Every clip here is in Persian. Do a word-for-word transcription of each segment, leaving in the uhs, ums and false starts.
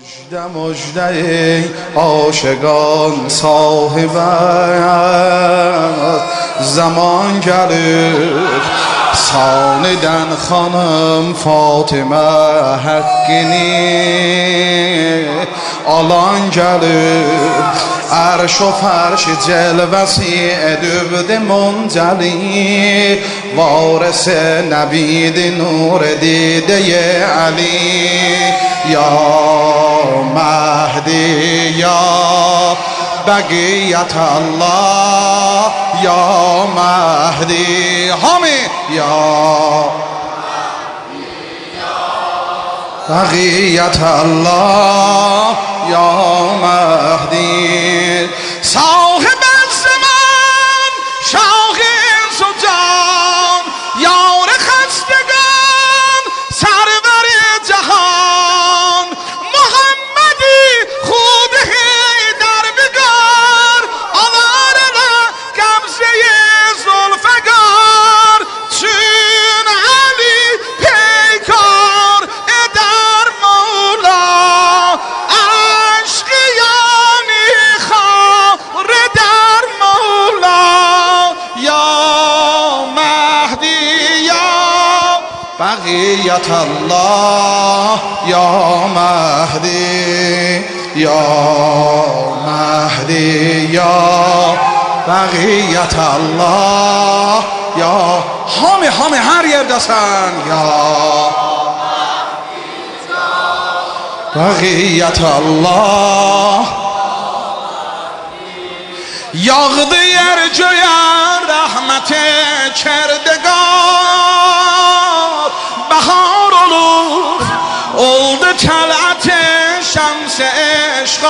مژده مژده ای عاشقان صاحبت زمان گرفت ساندن خانم فاطمه حقینی آلان گرفت عرش و فرش جلوسی ادوبد منجلی وارث نبید نور دیده علی یا مهدی یا بقیت الله یا مهدی همی یا بقیت الله یا مهدی صاحب الزمان شاه سلطان یار خستگان سرور جهان محمدی خود در بگار آوار قبضه زلفگار چون علی پیکار در مولا عشقیانی خار در مولا یا مهدی یا بقیت الله یا مهدی یا مهدی یا بقیت الله یا همه همه هر yer دستن یا بقیت الله یاغdı yer جویان رحمت کردگار بهار olur oldu طلعت شمس عشق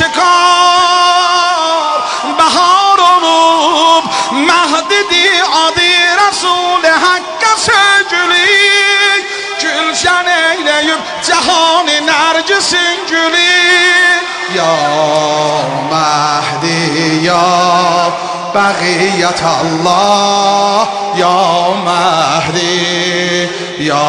آشکار بهار olur مهدی عادی رسول حق سجلی گülşen eyleyip cehan nergisin gülü ya Mehdi ya بقیت الله یا مهدی یا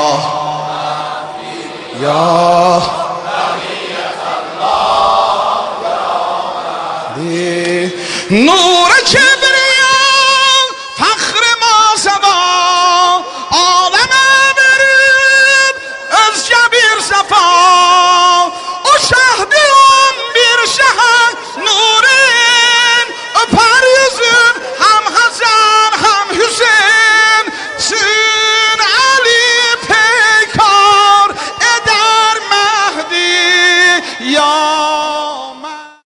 یا بقیت الله یا مهدی نور کبریا فخر ما سبا عالم برید از جبیر صفا او شهدی اون bir شهر نورین پریزین هم حسن هم حسین چون علی پیکار ادر مهدی یا